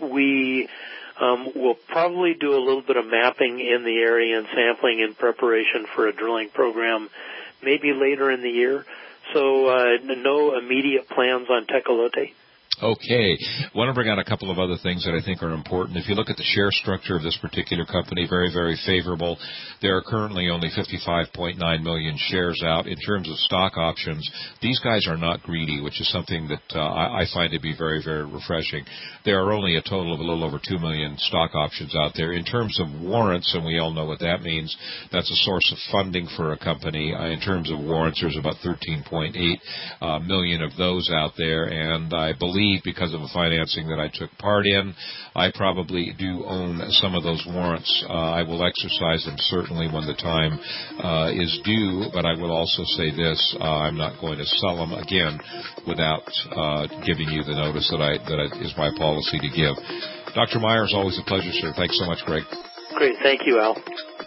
[SPEAKER 16] we um, will probably do a little bit of mapping in the area and sampling in preparation for a drilling program maybe later in the year. So uh, no immediate plans on Tecolote.
[SPEAKER 3] Okay. I want to bring out a couple of other things that I think are important. If you look at the share structure of this particular company, very, very favorable. There are currently only fifty-five point nine million shares out. In terms of stock options, these guys are not greedy, which is something that uh, I, I find to be very, very refreshing. There are only a total of a little over two million stock options out there. In terms of warrants, and we all know what that means, that's a source of funding for a company. Uh, in terms of warrants, there's about thirteen point eight uh, million of those out there, and I believe because of the financing that I took part in, I probably do own some of those warrants. Uh, I will exercise them certainly when the time uh, is due, but I will also say this, uh, I'm not going to sell them again without uh, giving you the notice that I that I, is my policy to give. Doctor Myers, always a pleasure, sir. Thanks so much, Greg.
[SPEAKER 16] Great. Thank you, Al.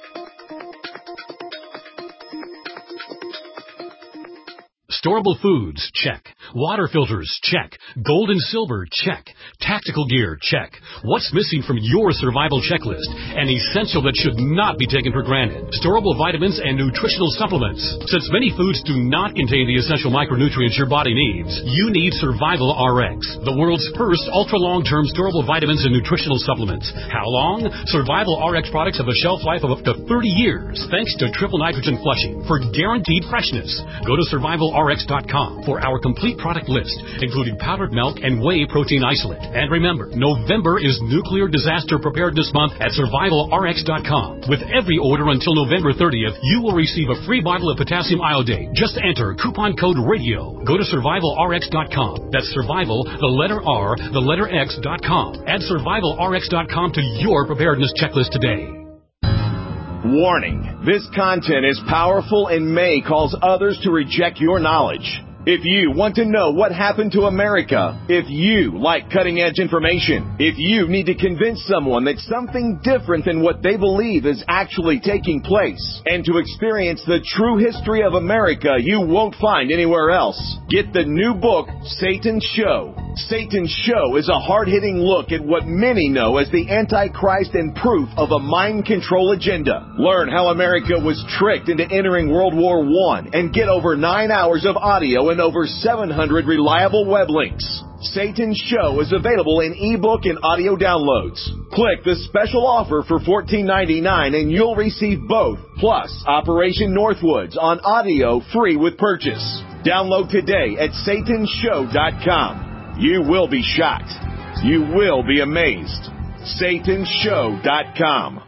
[SPEAKER 10] Storable foods, check. Water filters, check. Gold and silver, check. Tactical gear, check. What's missing from your survival checklist? An essential that should not be taken for granted. Storable vitamins and nutritional supplements. Since many foods do not contain the essential micronutrients your body needs, you need Survival R X, the world's first ultra-long-term storable vitamins and nutritional supplements. How long? Survival R X products have a shelf life of up to thirty years, thanks to triple nitrogen flushing for guaranteed freshness. Go to survival R X dot com for our complete product list, including powdered milk and whey protein isolate. And remember, November is Nuclear Disaster Preparedness Month at survival R X dot com. With every order until November thirtieth, you will receive a free bottle of potassium iodate. Just enter coupon code RADIO. Go to survival R X dot com. That's survival, the letter R, the letter X dot com. Add survival R X dot com to your preparedness checklist today.
[SPEAKER 17] Warning, this content is powerful and may cause others to reject your knowledge. If you want to know what happened to America, if you like cutting-edge information, if you need to convince someone that something different than what they believe is actually taking place, and to experience the true history of America you won't find anywhere else, get the new book, Satan's Show. Satan's Show is a hard-hitting look at what many know as the Antichrist and proof of a mind control agenda. Learn how America was tricked into entering World War One and get over nine hours of audio and over seven hundred reliable web links. Satan's Show is available in ebook and audio downloads. Click the special offer for fourteen ninety-nine and you'll receive both, plus Operation Northwoods on audio free with purchase. Download today at satans show dot com. You will be shocked. You will be amazed. satans show dot com.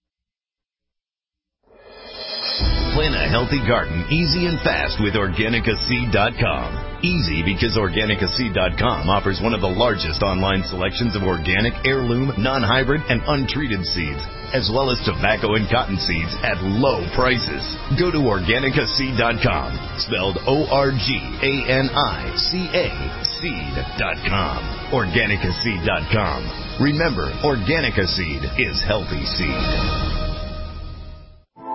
[SPEAKER 6] Plant a healthy garden easy and fast with organica seed dot com. Easy because organica seed dot com offers one of the largest online selections of organic, heirloom, non-hybrid, and untreated seeds, as well as tobacco and cotton seeds at low prices. Go to organica seed dot com, spelled O R G A N I C A, seed dot com. organica seed dot com. Remember, Organica Seed is healthy seed.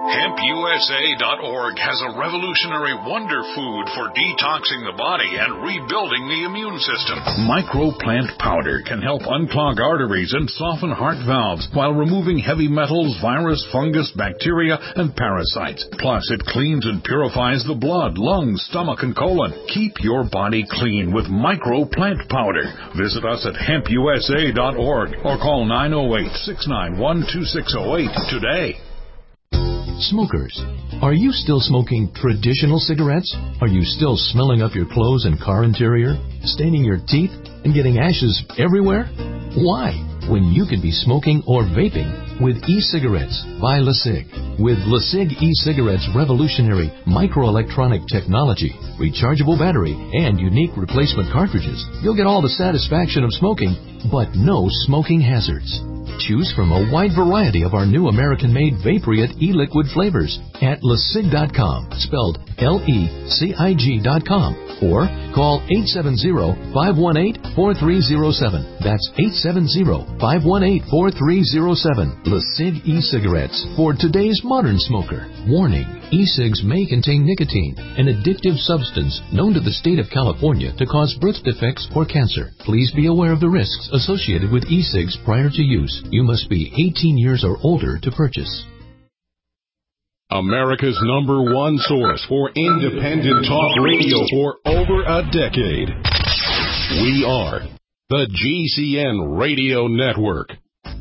[SPEAKER 18] hemp U S A dot org has a revolutionary wonder food for detoxing the body and rebuilding the immune system. Microplant powder can help unclog arteries and soften heart valves while removing heavy metals, virus, fungus, bacteria, and parasites. Plus, it cleans and purifies the blood, lungs, stomach, and colon. Keep your body clean with Microplant powder. Visit us at hemp U S A dot org or call nine oh eight, six nine one, two six oh eight today.
[SPEAKER 19] Smokers, are you still smoking traditional cigarettes? Are you still smelling up your clothes and car interior, staining your teeth, and getting ashes everywhere? Why? When you could be smoking or vaping with e-cigarettes by LeSig. With LeSig e-cigarettes' revolutionary microelectronic technology, rechargeable battery, and unique replacement cartridges, you'll get all the satisfaction of smoking, but no smoking hazards. Choose from a wide variety of our new American-made Vaporite e-liquid flavors at lesig dot com, spelled L E C I G dot com, or call eight seven zero, five one eight, four three zero seven. That's eight seven zero, five one eight, four three zero seven. LeSig e-cigarettes for today's modern smoker. Warning, e-cigs may contain nicotine, an addictive substance known to the state of California to cause birth defects or cancer. Please be aware of the risks associated with e-cigs prior to use. You must be eighteen years or older to purchase.
[SPEAKER 10] America's number one source for independent talk radio for over a decade. We are the G C N Radio Network.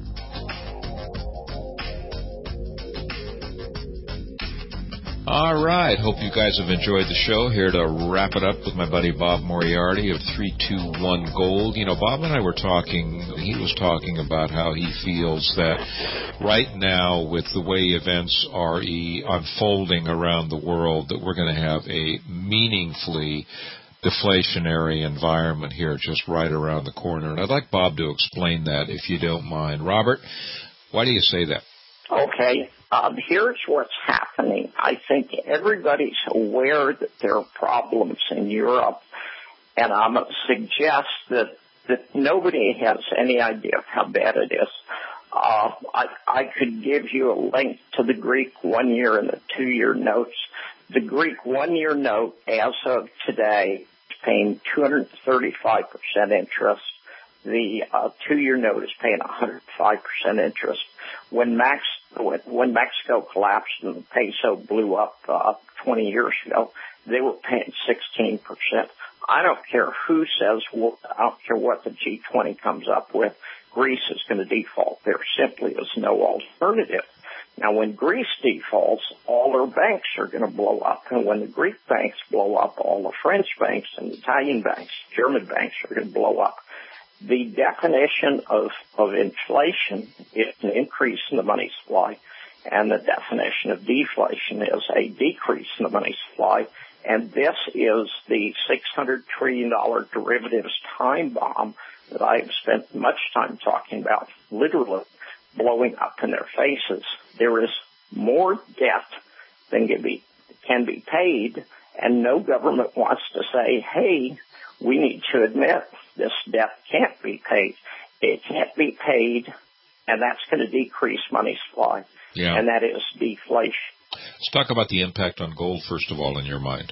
[SPEAKER 3] All right. Hope you guys have enjoyed the show. Here to wrap it up with my buddy Bob Moriarty of three two one Gold. You know, Bob and I were talking, he was talking about how he feels that right now with the way events are unfolding around the world that we're going to have a meaningfully deflationary environment here just right around the corner. And I'd like Bob to explain that if you don't mind. Robert, why do you say that?
[SPEAKER 20] Okay. Um, here's what's happening. I think everybody's aware that there are problems in Europe, and I'm going to suggest that, that nobody has any idea of how bad it is. Uh, I, I could give you a link to the Greek one-year and the two-year notes. The Greek one-year note, as of today, is paying two hundred thirty-five percent interest. The uh, two-year note is paying one hundred five percent interest. When Max, when Mexico collapsed and the peso blew up uh, twenty years ago, they were paying sixteen percent. I don't care who says, well, I don't care what the G twenty comes up with, Greece is going to default. There simply is no alternative. Now, when Greece defaults, all their banks are going to blow up. And when the Greek banks blow up, all the French banks and Italian banks, German banks are going to blow up. The definition of, of inflation is an increase in the money supply, and the definition of deflation is a decrease in the money supply. And this is the six hundred trillion dollars derivatives time bomb that I have spent much time talking about, literally blowing up in their faces. There is more debt than can be, can be paid, and no government wants to say, hey, we need to admit this debt can't be paid. It can't be paid, and that's going to decrease money supply,
[SPEAKER 3] yeah.
[SPEAKER 20] and that is deflation.
[SPEAKER 3] Let's talk about the impact on gold, first of all, in your mind.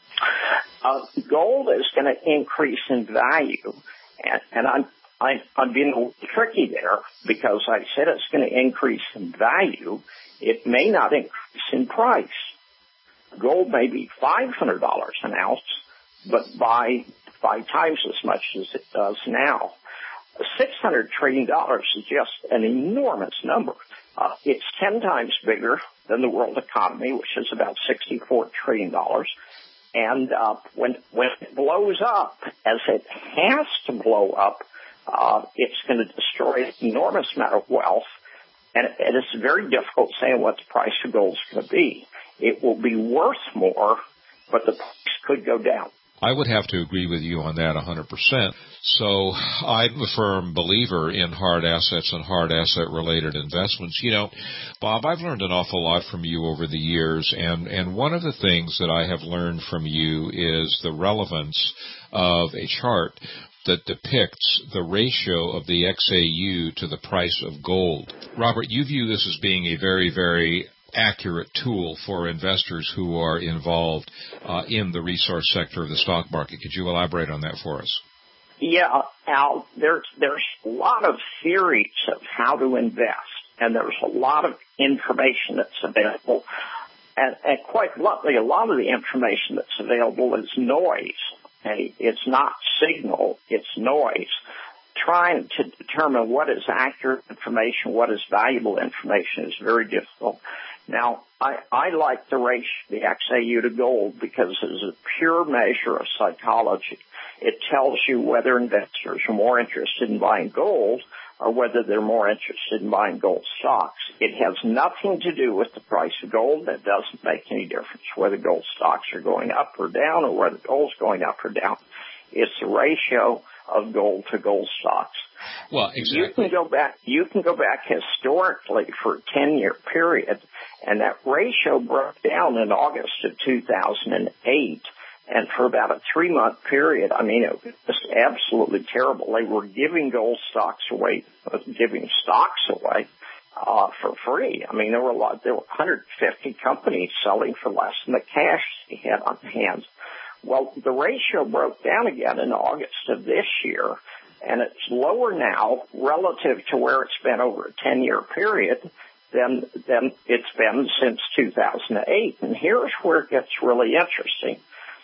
[SPEAKER 20] Uh, gold is going to increase in value, and, and I'm, I'm, I'm being a little tricky there because I said it's going to increase in value. It may not increase in price. Gold may be five hundred dollars an ounce, but by five times as much as it does now. six hundred trillion dollars is just an enormous number. Uh, it's ten times bigger than the world economy, which is about sixty-four trillion dollars. And uh, when when it blows up, as it has to blow up, uh, it's going to destroy an enormous amount of wealth. And it, it is very difficult saying what the price of gold is going to be. It will be worth more, but the price could go down.
[SPEAKER 3] I would have to agree with you on that one hundred percent. So I'm a firm believer in hard assets and hard asset-related investments. You know, Bob, I've learned an awful lot from you over the years, and, and one of the things that I have learned from you is the relevance of a chart that depicts the ratio of the X A U to the price of gold. Robert, you view this as being a very, very accurate tool for investors who are involved uh, in the resource sector of the stock market. Could you elaborate on that for us?
[SPEAKER 20] Yeah, Al, there's, there's a lot of theories of how to invest, and there's a lot of information that's available. And, and quite bluntly, a lot of the information that's available is noise. Okay? It's not signal, it's noise. Trying to determine what is accurate information, what is valuable information is very difficult. Now, I, I like the ratio, the X A U to gold, because it is a pure measure of psychology. It tells you whether investors are more interested in buying gold or whether they're more interested in buying gold stocks. It has nothing to do with the price of gold. That doesn't make any difference whether gold stocks are going up or down or whether gold's going up or down. It's the ratio of gold to gold stocks.
[SPEAKER 3] Well, exactly.
[SPEAKER 20] You can go back, you can go back historically for a ten-year period, and that ratio broke down in August of two thousand eight. And for about a three-month period, I mean, it was just absolutely terrible. They were giving gold stocks away, giving stocks away uh, for free. I mean, there were a lot. There were one hundred fifty companies selling for less than the cash they had on hand. Well, the ratio broke down again in August of this year, and it's lower now relative to where it's been over a ten-year period than than it's been since two thousand eight. And here's where it gets really interesting.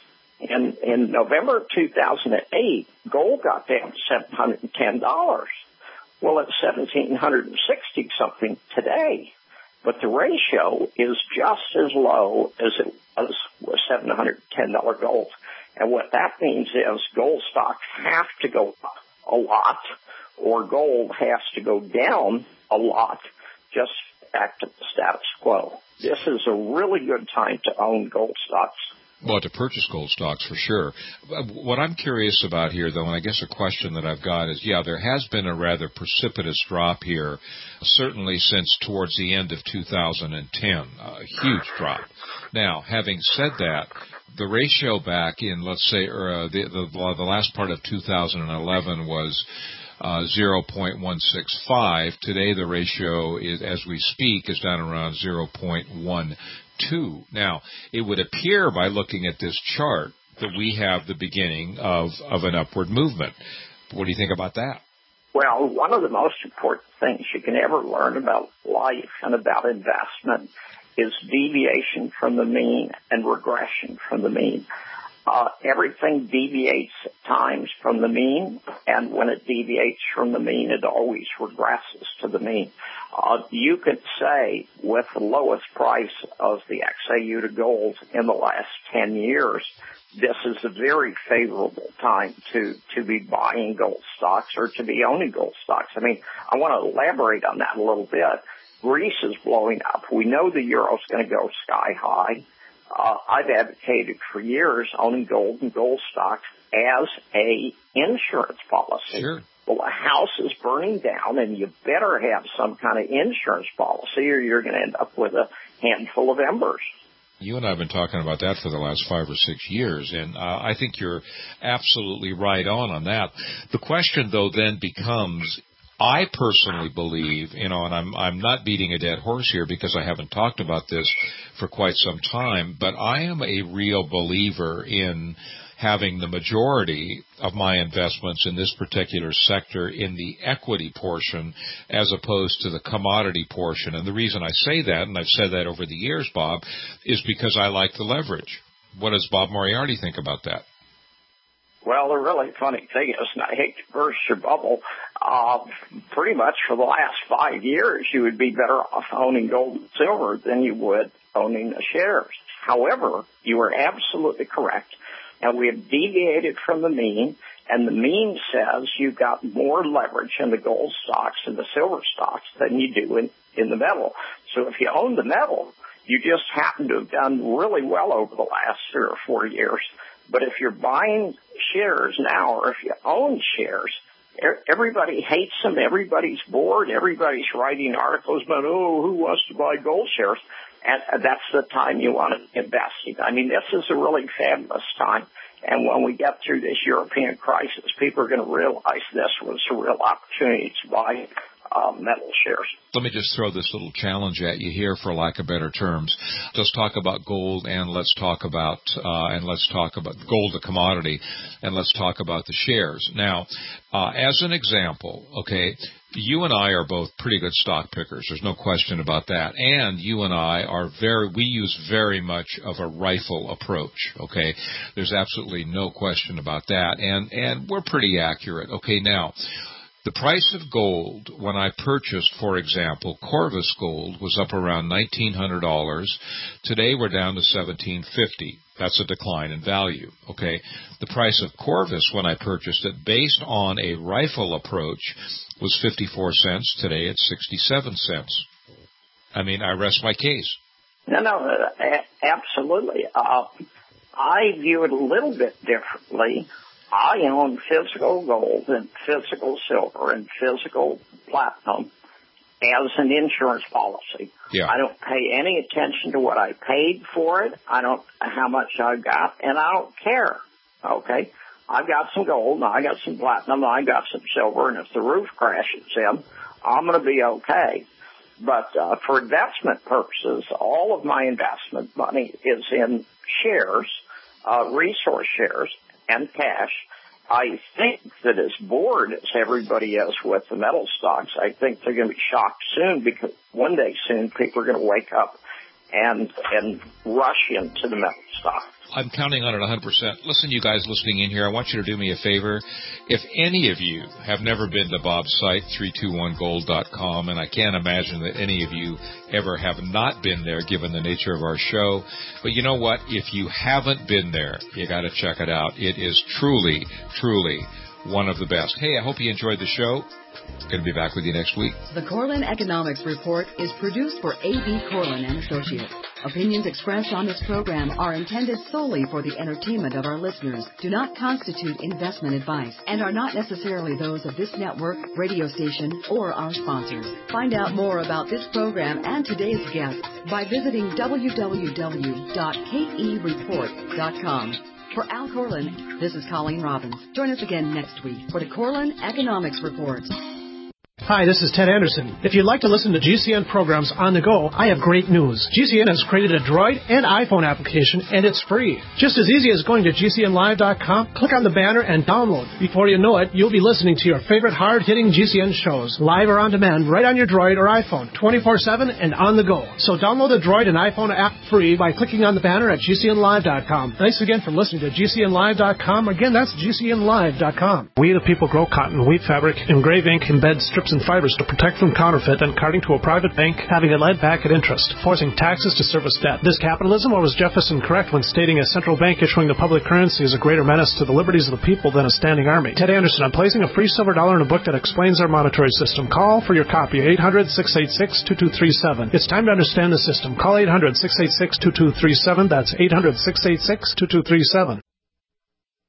[SPEAKER 20] In, in November of two thousand eight, gold got down to seven hundred ten dollars. Well, it's one thousand seven hundred sixty something today. But the ratio is just as low as it was with seven hundred ten dollars gold. And what that means is gold stocks have to go up a lot, or gold has to go down a lot just back to the status quo. This is a really good time to own gold stocks.
[SPEAKER 3] Well, to purchase gold stocks, for sure. What I'm curious about here, though, and I guess a question that I've got is, yeah, there has been a rather precipitous drop here, certainly since towards the end of two thousand ten, a huge drop. Now, having said that, the ratio back in, let's say, or, uh, the, the, the last part of two thousand eleven was uh, zero point one six five. Today, the ratio, is, as we speak, is down around zero point one two. Now, it would appear by looking at this chart that we have the beginning of, of an upward movement. What do you think about that?
[SPEAKER 20] Well, one of the most important things you can ever learn about life and about investment is deviation from the mean and regression from the mean. Uh, everything deviates at times from the mean, and when it deviates from the mean, it always regresses to the mean. Uh, you could say with the lowest price of the X A U to gold in the last ten years, this is a very favorable time to, to be buying gold stocks or to be owning gold stocks. I mean, I want to elaborate on that a little bit. Greece is blowing up. We know the euro's going to go sky high. Uh, I've advocated for years owning gold and gold stocks as a insurance policy.
[SPEAKER 3] Sure.
[SPEAKER 20] Well, a house is burning down, and you better have some kind of insurance policy, or you're going to end up with a handful of embers.
[SPEAKER 3] You and I have been talking about that for the last five or six years, and uh, I think you're absolutely right on on that. The question, though, then becomes, I personally believe, you know, and I'm I'm not beating a dead horse here because I haven't talked about this for quite some time, but I am a real believer in having the majority of my investments in this particular sector in the equity portion as opposed to the commodity portion. And the reason I say that, and I've said that over the years, Bob, is because I like the leverage. What does Bob Moriarty think about that?
[SPEAKER 20] Well, the really funny thing is, and I hate to burst your bubble, uh, pretty much for the last five years, you would be better off owning gold and silver than you would owning the shares. However, you are absolutely correct. And we have deviated from the mean, and the mean says you've got more leverage in the gold stocks and the silver stocks than you do in, in the metal. So if you own the metal, you just happen to have done really well over the last three or four years. But if you're buying shares now, or if you own shares, everybody hates them, everybody's bored, everybody's writing articles about, oh, who wants to buy gold shares? And that's the time you want to invest in. I mean, this is a really fabulous time. And when we get through this European crisis, people are going to realize this was a real opportunity to buy uh, metal shares.
[SPEAKER 3] Let me just throw this little challenge at you here, for lack of better terms. Let's talk about gold, and let's talk about uh, and let's talk about gold, the commodity, and let's talk about the shares. Now, uh, as an example, okay, you and I are both pretty good stock pickers. There's no question about that. And you and I are very, we use very much of a rifle approach, okay? There's absolutely no question about that. And, and we're pretty accurate. Okay, now, the price of gold, when I purchased, for example, Corvus Gold, was up around nineteen hundred dollars. Today we're down to seventeen fifty. That's a decline in value, okay? The price of Corvus, when I purchased it, based on a rifle approach, was fifty-four cents. Today it's sixty-seven cents. I mean, I rest my case.
[SPEAKER 20] No, no, uh, absolutely. Uh, I view it a little bit differently. I own physical gold and physical silver and physical platinum as an insurance policy.
[SPEAKER 3] Yeah.
[SPEAKER 20] I don't pay any attention to what I paid for it. I don't how much I got, and I don't care. Okay, I've got some gold, and I got some platinum, and I got some silver, and if the roof crashes in, I'm going to be okay. But uh, for investment purposes, all of my investment money is in shares, uh, resource shares, and cash. I think that as bored as everybody is with the metal stocks, I think they're going to be shocked soon, because one day soon people are going to wake up and and rush into the metal stocks.
[SPEAKER 3] I'm counting on it one hundred percent. Listen, you guys listening in here, I want you to do me a favor. If any of you have never been to Bob's site, three two one gold dot com, and I can't imagine that any of you ever have not been there given the nature of our show, but you know what? If you haven't been there, you got to check it out. It is truly, truly one of the best. Hey, I hope you enjoyed the show. Going to be back with you next week.
[SPEAKER 2] The Corlin Economics Report is produced for A B. Corlin and Associates. Opinions expressed on this program are intended solely for the entertainment of our listeners, do not constitute investment advice, and are not necessarily those of this network, radio station, or our sponsors. Find out more about this program and today's guests by visiting w w w dot k e report dot com. For Al Corlin, this is Colleen Robbins. Join us again next week for the Corlin Economics Report.
[SPEAKER 21] Hi, this is Ted Anderson. If you'd like to listen to G C N programs on the go, I have great news. G C N has created a Droid and iPhone application, and it's free. Just as easy as going to G C N live dot com, click on the banner, and download. Before you know it, you'll be listening to your favorite hard-hitting G C N shows, live or on demand, right on your Droid or iPhone, twenty-four seven and on the go. So download the Droid and iPhone app free by clicking on the banner at G C N live dot com. Thanks again for listening to G C N live dot com. Again, that's G C N live dot com. We the people grow cotton, weave fabric, engrave ink, embed strips and fibers to protect from counterfeit and carting to a private bank, having it led back at interest, forcing taxes to service debt. This capitalism, or was Jefferson correct when stating a central bank issuing the public currency is a greater menace to the liberties of the people than a standing army? Ted Anderson, I'm placing a free silver dollar in a book that explains our monetary system. Call for your copy, eight hundred, six eight six, two two three seven. It's time to understand the system. Call eight hundred, six eight six, two two three seven. That's eight hundred, six eight six, two two three seven.